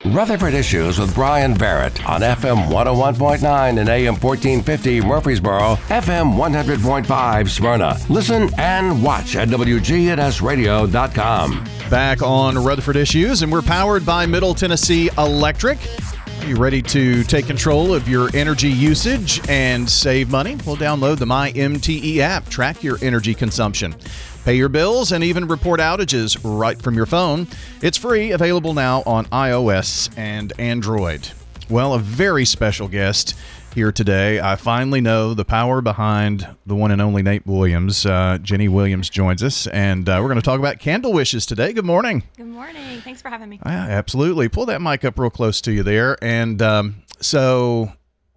Rutherford Issues with Brian Barrett on FM 101.9 and AM 1450 Murfreesboro, FM 100.5 Smyrna. Listen and watch at WGNSradio.com. Back on Rutherford Issues, and we're powered by Middle Tennessee Electric. You ready to take control of your energy usage and save money? Well, download the MyMTE app. Track your energy consumption. Pay your bills and even report outages right from your phone. It's free, available now on iOS and Android. Well, a very special guest here today. I finally know the power behind the one and only Nate Williams. Jenny Williams joins us, and we're going to talk about candle wishes today. Good morning. Good morning. Thanks for having me. Absolutely. Pull that mic up real close to you there. And what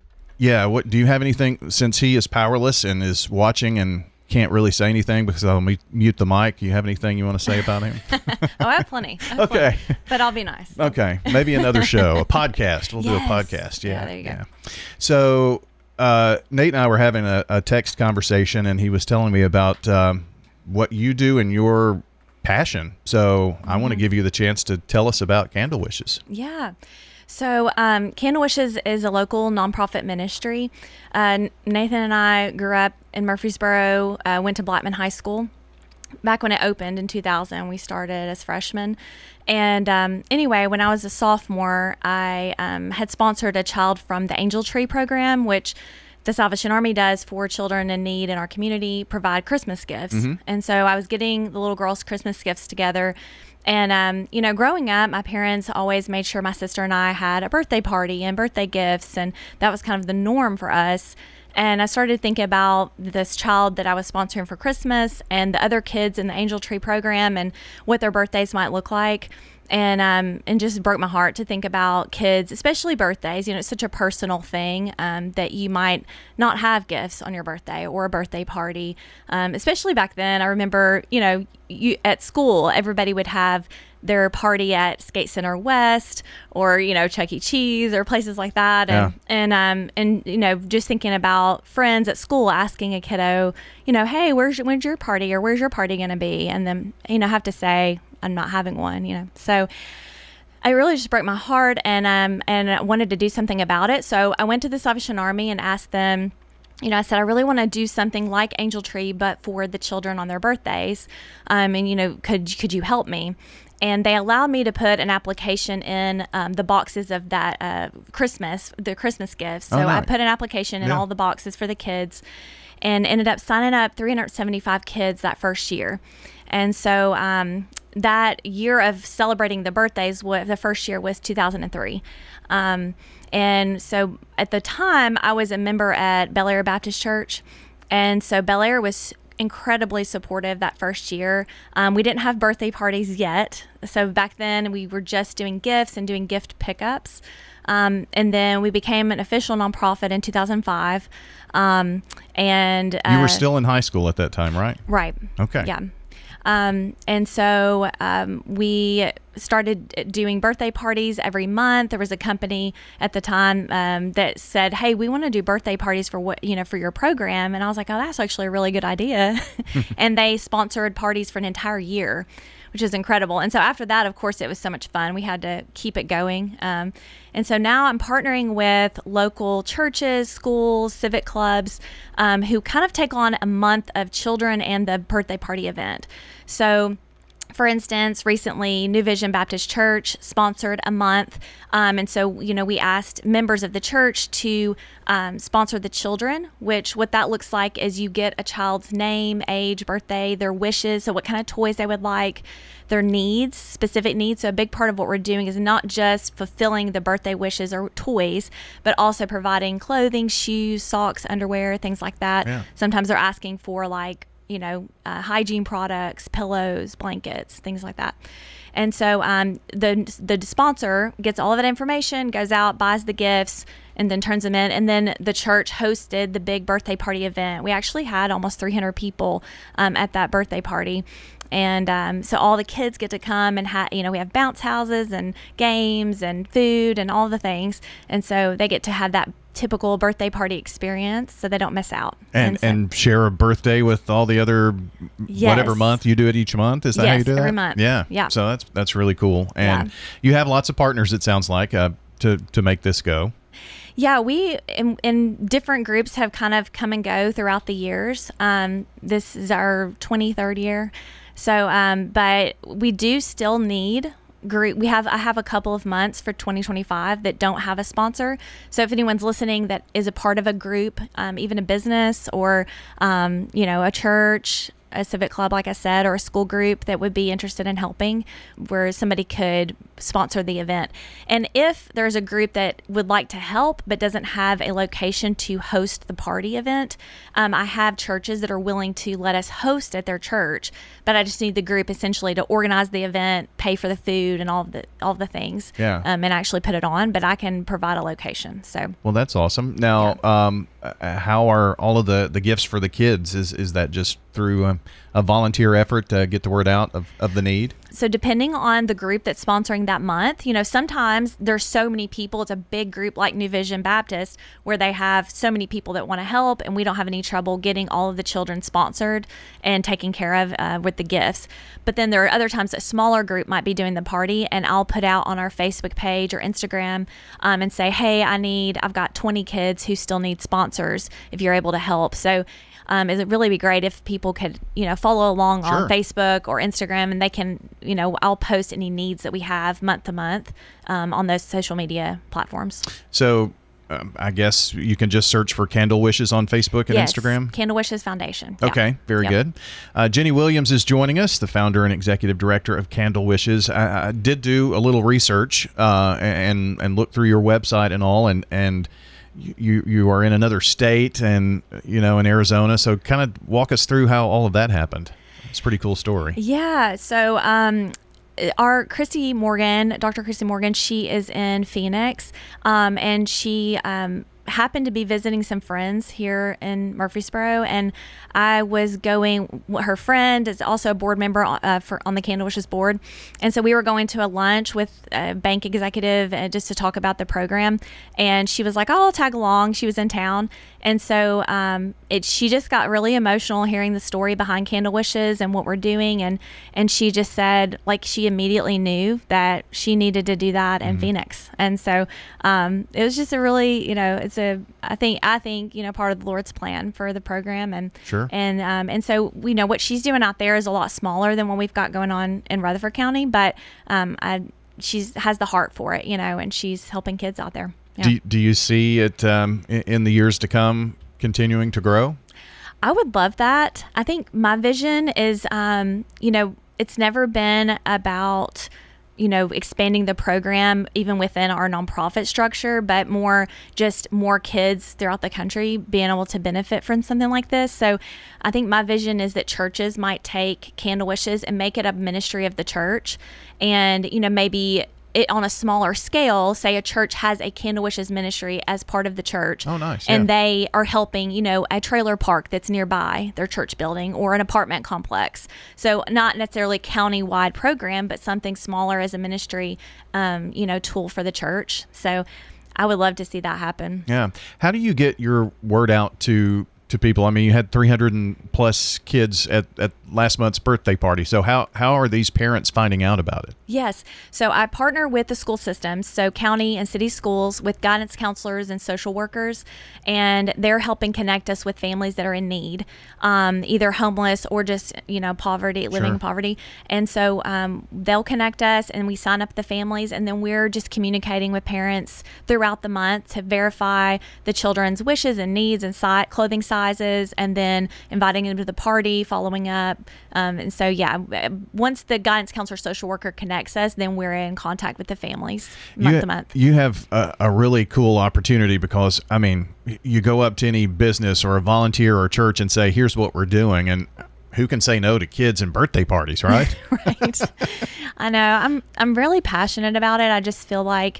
do you have anything, since he is powerless and is watching and can't really say anything because I'll mute the mic. You have anything you want to say about him? I have plenty. Okay. But I'll be nice. Okay. Maybe another show, a podcast. We'll do a podcast. Yeah, there you go. So Nate and I were having a text conversation, and he was telling me about what you do and your passion. So I want to give you the chance to tell us about Candle Wishes. Yeah. So Candle Wishes is a local nonprofit ministry. Nathan and I grew up in Murfreesboro, went to Blackman High School. Back when it opened in 2000, we started as freshmen. And anyway, when I was a sophomore, I had sponsored a child from the Angel Tree program, which the Salvation Army does for children in need in our community, provide Christmas gifts. Mm-hmm. And so I was getting the little girls' Christmas gifts together. And, growing up, my parents always made sure my sister and I had a birthday party and birthday gifts. And that was kind of the norm for us. And I started thinking about this child that I was sponsoring for Christmas and the other kids in the Angel Tree program and what their birthdays might look like. And just broke my heart to think about kids, especially birthdays. It's such a personal thing that you might not have gifts on your birthday or a birthday party. Especially back then, I remember, you at school, everybody would have their party at Skate Center West or, Chuck E. Cheese or places like that. And just thinking about friends at school asking a kiddo, hey, when's your party or where's your party going to be? And then, have to say, I'm not having one, So it really just broke my heart and I wanted to do something about it. So I went to the Salvation Army and asked them, I said, I really want to do something like Angel Tree, but for the children on their birthdays. Could you help me? And they allowed me to put an application in the boxes of that the Christmas gifts. So I put an application in all the boxes for the kids and ended up signing up 375 kids that first year. And so that year of celebrating the birthdays, the first year was 2003. And so at the time, I was a member at Bel Air Baptist Church. And so Bel Air was incredibly supportive that first year. We didn't have birthday parties yet. So back then, we were just doing gifts and doing gift pickups. And then we became an official nonprofit in 2005. You were still in high school at that time, right? Right. Okay. Yeah. And so we started doing birthday parties every month. There was a company at the time that said, hey, we want to do birthday parties for for your program. And I was like, oh, that's actually a really good idea. And they sponsored parties for an entire year, which is incredible. And so after that, of course, it was so much fun. We had to keep it going. And so now I'm partnering with local churches, schools, civic clubs, who kind of take on a month of children and the birthday party event. So, for instance, recently, New Vision Baptist Church sponsored a month. And so, we asked members of the church to sponsor the children, what that looks like is you get a child's name, age, birthday, their wishes, so what kind of toys they would like, their needs, specific needs. So a big part of what we're doing is not just fulfilling the birthday wishes or toys, but also providing clothing, shoes, socks, underwear, things like that. Yeah. Sometimes they're asking for hygiene products, pillows, blankets, things like that. And so the sponsor gets all of that information, goes out, buys the gifts, and then turns them in. And then the church hosted the big birthday party event. We actually had almost 300 people at that birthday party. And so all the kids get to come and we have bounce houses and games and food and all the things. And so they get to have that typical birthday party experience, so they don't miss out. And share a birthday with all the other whatever month you do it each month. Is that how you do that? Every month. Yeah. So that's really cool. And you have lots of partners, it sounds like, to make this go. Yeah, we in different groups have kind of come and go throughout the years. This is our 23rd year. So, but we do still need group. I have a couple of months for 2025 that don't have a sponsor. So if anyone's listening that is a part of a group, even a business or, a church, a civic club, like I said, or a school group that would be interested in helping, where somebody could sponsor the event. And if there's a group that would like to help but doesn't have a location to host the party event, I have churches that are willing to let us host at their church, but I just need the group essentially to organize the event, pay for the food and all the things, and actually put it on. But I can provide a location. So well, that's awesome. Now, how are all of the gifts for the kids? Is that just through a volunteer effort to get the word out of the need? So depending on the group that's sponsoring that month, sometimes there's so many people. It's a big group like New Vision Baptist where they have so many people that want to help, and we don't have any trouble getting all of the children sponsored and taken care of with the gifts. But then there are other times a smaller group might be doing the party, and I'll put out on our Facebook page or Instagram and say, hey, I've got 20 kids who still need sponsors if you're able to help. So it would really be great if people could, follow along on Facebook or Instagram, and they can, I'll post any needs that we have month to month on those social media platforms. So I guess you can just search for Candle Wishes on Facebook and Instagram? Candle Wishes Foundation. Okay, very good. Jenny Williams is joining us, the founder and executive director of Candle Wishes. I did do a little research and look through your website and all, and you are in another state and, in Arizona. So kind of walk us through how all of that happened. It's a pretty cool story. Yeah. So our Dr. Christy Morgan, she is in Phoenix, and she happened to be visiting some friends here in Murfreesboro, and I was going. Her friend is also a board member on the Candle Wishes board, and so we were going to a lunch with a bank executive just to talk about the program. And she was like, "Oh, I'll tag along." She was in town, and so she just got really emotional hearing the story behind Candle Wishes and what we're doing, and she just said like she immediately knew that she needed to do that in Phoenix, and so it was just a really I think part of the Lord's plan for the program, and and so we know what she's doing out there is a lot smaller than what we've got going on in Rutherford County, but she has the heart for it, and she's helping kids out there. Yeah. Do you see it in the years to come continuing to grow? I would love that. I think my vision is, it's never been about expanding the program even within our nonprofit structure, but more kids throughout the country being able to benefit from something like this. So I think my vision is that churches might take Candle Wishes and make it a ministry of the church, and maybe it on a smaller scale, say a church has a Candle Wishes ministry as part of the church. Oh, nice. And they are helping, a trailer park that's nearby their church building or an apartment complex. So not necessarily county-wide program, but something smaller as a ministry, tool for the church. So I would love to see that happen. Yeah. How do you get your word out to people? I mean, you had 300 and plus kids at last month's birthday party. So how are these parents finding out about it? Yes. So I partner with the school systems, so county and city schools, with guidance counselors and social workers, and they're helping connect us with families that are in need, either homeless or just, poverty, living in poverty. And so they'll connect us, and we sign up the families, and then we're just communicating with parents throughout the month to verify the children's wishes and needs and clothing sizes, and then inviting them to the party, following up. And so, once the guidance counselor social worker connects us, then we're in contact with the families month to month. You have a really cool opportunity because, I mean, you go up to any business or a volunteer or a church and say, here's what we're doing. And who can say no to kids and birthday parties, right? Right. I know. I'm really passionate about it. I just feel like,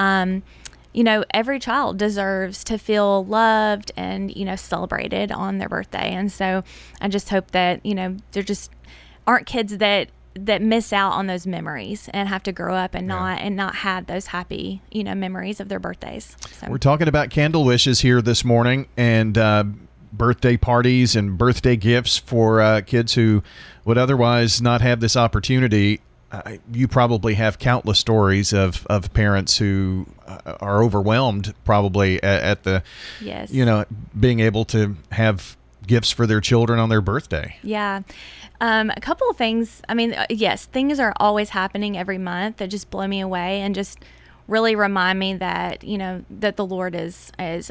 every child deserves to feel loved and, celebrated on their birthday. And so I just hope that, aren't kids that miss out on those memories and have to grow up and not have those happy, memories of their birthdays. So. We're talking about candle wishes here this morning, and birthday parties and birthday gifts for kids who would otherwise not have this opportunity. You probably have countless stories of parents who are overwhelmed probably at the, yes. Being able to have gifts for their children on their birthday. Yeah. A couple of things. I mean, yes, things are always happening every month that just blow me away and just really remind me that, that the Lord has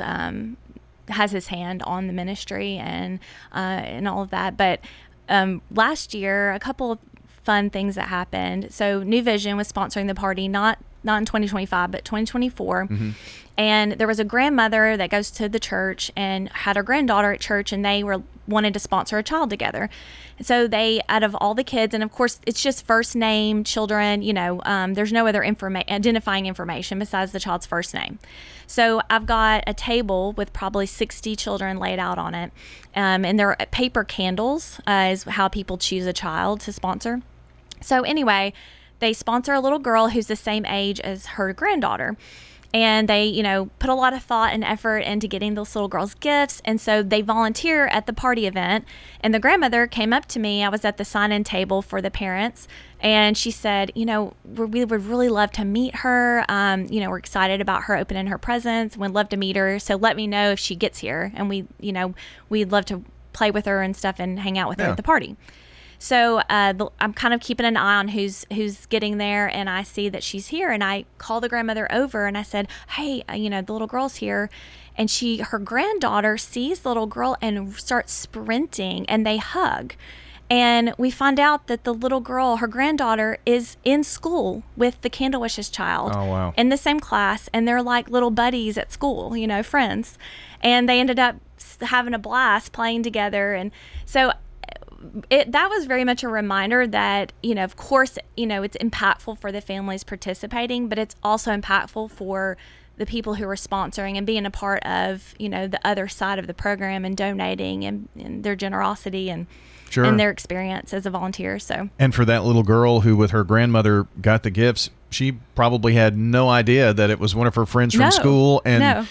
his hand on the ministry and all of that. But last year, a couple of fun things that happened. So New Vision was sponsoring the party, not in 2025, but 2024. Mm-hmm. And there was a grandmother that goes to the church and had her granddaughter at church, and they wanted to sponsor a child together. So they, out of all the kids, and of course it's just first name children, there's no other identifying information besides the child's first name. So I've got a table with probably 60 children laid out on it. And they're paper candles is how people choose a child to sponsor. So anyway, they sponsor a little girl who's the same age as her granddaughter. And they, put a lot of thought and effort into getting those little girls gifts. And so they volunteer at the party event. And the grandmother came up to me. I was at the sign-in table for the parents. And she said, we would really love to meet her. We're excited about her opening her presents. We'd love to meet her. So let me know if she gets here. And we'd love to play with her and stuff and hang out with her at the party. So I'm kind of keeping an eye on who's getting there, and I see that she's here, and I call the grandmother over, and I said, hey, the little girl's here. And her granddaughter sees the little girl and starts sprinting, and they hug. And we find out that the little girl, her granddaughter, is in school with the Candle Wishes child. Oh, wow. In the same class, and they're like little buddies at school, friends. And they ended up having a blast playing together. And so that was very much a reminder that, of course, it's impactful for the families participating, but it's also impactful for the people who are sponsoring and being a part of, the other side of the program and donating and their generosity and their experience as a volunteer. So, and for that little girl who with her grandmother got the gifts, she probably had no idea that it was one of her friends from school. And,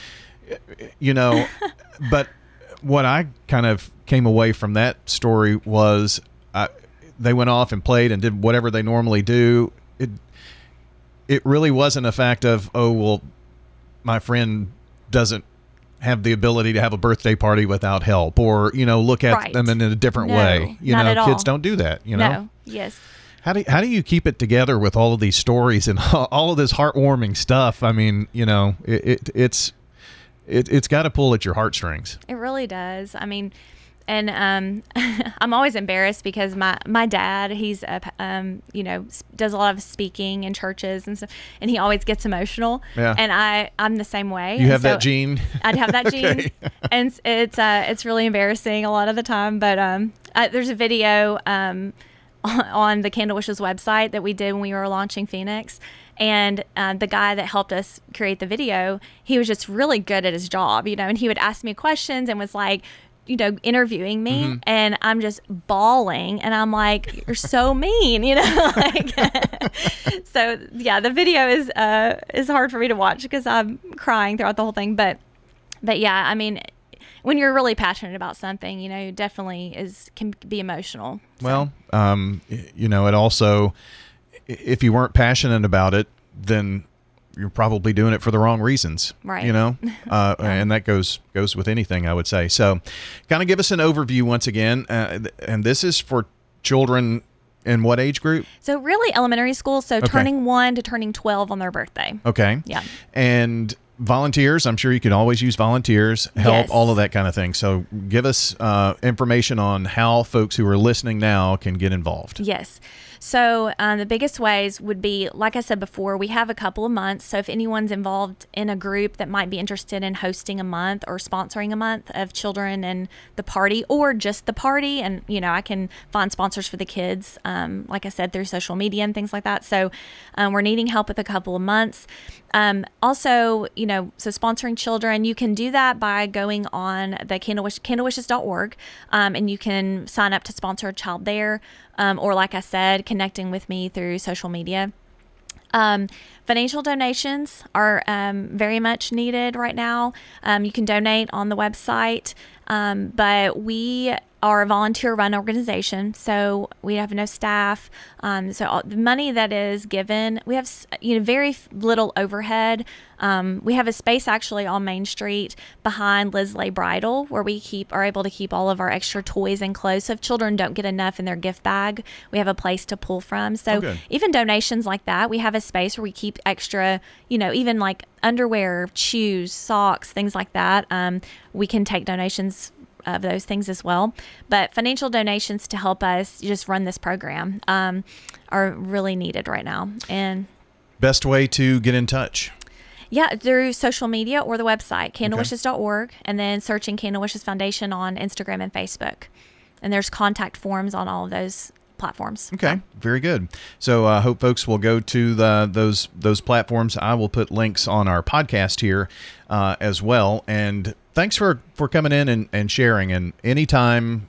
but what I kind of came away from that story was they went off and played and did whatever they normally do. It really wasn't a fact of, oh, well, my friend doesn't have the ability to have a birthday party without help, or, look at them in a different way. Not at all. Kids don't do that, No, yes. How do you keep it together with all of these stories and all of this heartwarming stuff? I mean, it's got to pull at your heartstrings. It really does. I mean, and I'm always embarrassed because my dad, he's does a lot of speaking in churches and stuff, and he always gets emotional. Yeah. And I'm the same way. You have that gene? I'd have that gene, and it's really embarrassing a lot of the time. But there's a video on the Candle Wishes website that we did when we were launching Phoenix. And the guy that helped us create the video, he was just really good at his job, and he would ask me questions and was like, interviewing me, mm-hmm. and I'm just bawling, and I'm like, you're so mean, So yeah, the video is hard for me to watch because I'm crying throughout the whole thing. But yeah, I mean, when you're really passionate about something, it definitely can be emotional. So. Well, it also, if you weren't passionate about it, then you're probably doing it for the wrong reasons, right? And that goes with anything, I would say. So kind of give us an overview once again. And this is for children in what age group? So really elementary school. So turning 1 to turning 12 on their birthday. Okay. Yeah. And volunteers, I'm sure you can always use volunteers, help, all of that kind of thing. So give us information on how folks who are listening now can get involved. Yes. So the biggest ways would be, like I said before, we have a couple of months. So if anyone's involved in a group that might be interested in hosting a month or sponsoring a month of children and the party, or just the party, and I can find sponsors for the kids, like I said, through social media and things like that. So we're needing help with a couple of months. Also, so sponsoring children, you can do that by going on the candlewishes.org, and you can sign up to sponsor a child there, or like I said, connecting with me through social media. Financial donations are very much needed right now. You can donate on the website, but we are a volunteer-run organization, so we have no staff. So all the money that is given, we have very little overhead. We have a space actually on Main Street behind Liz Lay Bridal where we are able to keep all of our extra toys and clothes. So if children don't get enough in their gift bag, we have a place to pull from. So even donations like that, we have a space where we keep extra, even like underwear, shoes, socks, things like that. We can take donations of those things as well. But financial donations to help us just run this program are really needed right now. And best way to get in touch? Yeah, through social media or the website, candlewishes.org, and then searching Candle Wishes Foundation on Instagram and Facebook. And there's contact forms on all of those platforms. Okay, very good. So I hope folks will go to those platforms. I will put links on our podcast here as well. And thanks for coming in and sharing. And anytime,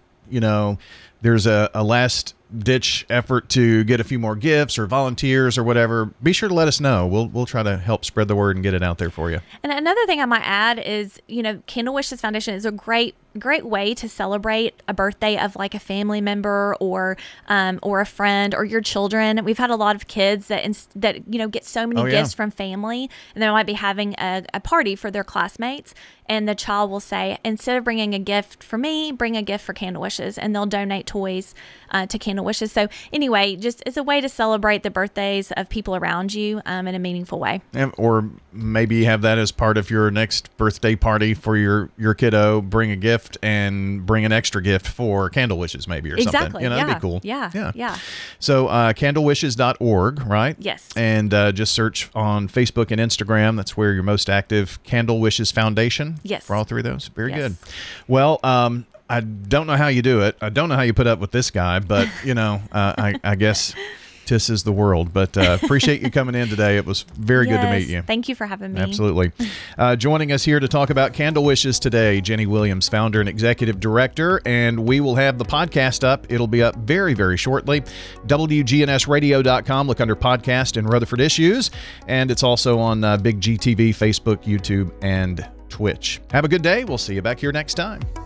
there's a last ditch effort to get a few more gifts or volunteers or whatever, be sure to let us know. We'll try to help spread the word and get it out there for you. And another thing I might add is, Candle Wishes Foundation is a great way to celebrate a birthday of like a family member or a friend or your children. We've had a lot of kids that get so many gifts from family, and they might be having a party for their classmates, and the child will say, instead of bringing a gift for me, bring a gift for Candle Wishes, and they'll donate toys to Candle Wishes. So anyway, just it's a way to celebrate the birthdays of people around you in a meaningful way. Or maybe have that as part of your next birthday party for your kiddo. Bring a gift and bring an extra gift for Candle Wishes maybe or something. That'd be cool. Yeah. So candlewishes.org, right? Yes. And just search on Facebook and Instagram. That's where you're most active. Candle Wishes Foundation. Yes. For all three of those. Very good. Well, I don't know how you do it. I don't know how you put up with this guy, but I guess TIS is the world. But appreciate you coming in today. It was very good to meet you. Thank you for having me. Absolutely. Joining us here to talk about Candle Wishes today, Jenny Williams, founder and executive director, and we will have the podcast up. It'll be up very, very shortly. WGNSradio.com. Look under podcast and Rutherford Issues, and it's also on Big GTV, Facebook, YouTube, and Twitch. Have a good day. We'll see you back here next time.